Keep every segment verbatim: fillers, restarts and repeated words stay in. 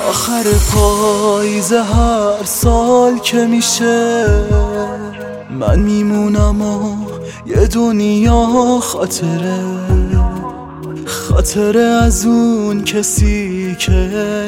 آخر پاییزه هر سال که میشه من میمونم و یه دنیا خاطره خاطره از اون کسی که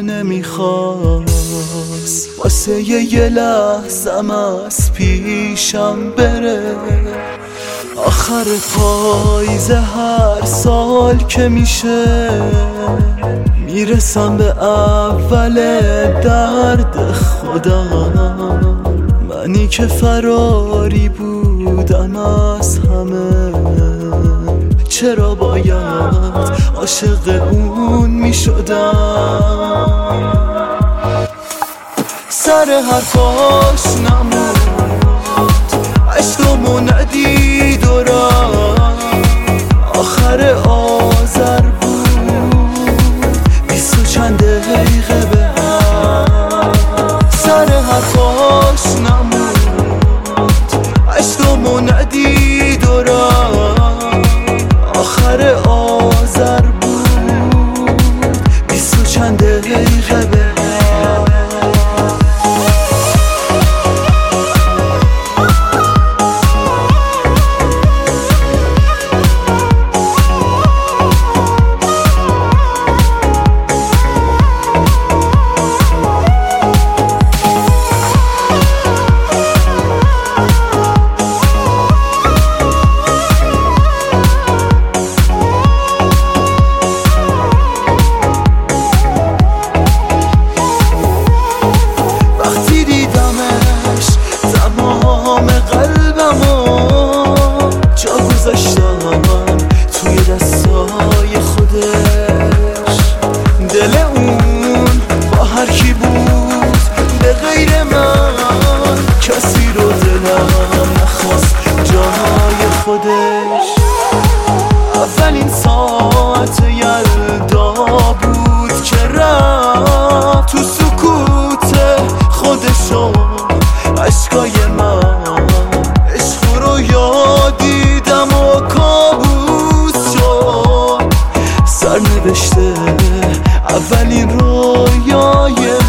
نمیخواست واسه یه لحظم از پیشم بره. آخر پاییزه هر سال که میشه میرسم به اول درد خودم، منی که فراری بودم از همه. چرا باید عاشق اون میشدم؟ سر حرفاش نموند، عشقمو ندید و رفت. آخر آذر بود بیست و چند دقیقه به هم. سر حرفاش نموند، عشقمو ندید و رفت. آخر آذر بود بیست و چند دقیقه به هم. توی دستای خودش دل اون با هر کی بود به غیر من، کسی رو دلم نخواست جای خودش. اولین ساعت یلدا بود که رفت تو سکوت خودشو عشقای من. عشق رو یادیدم و کابوس شد، سرنوشته اولین رویای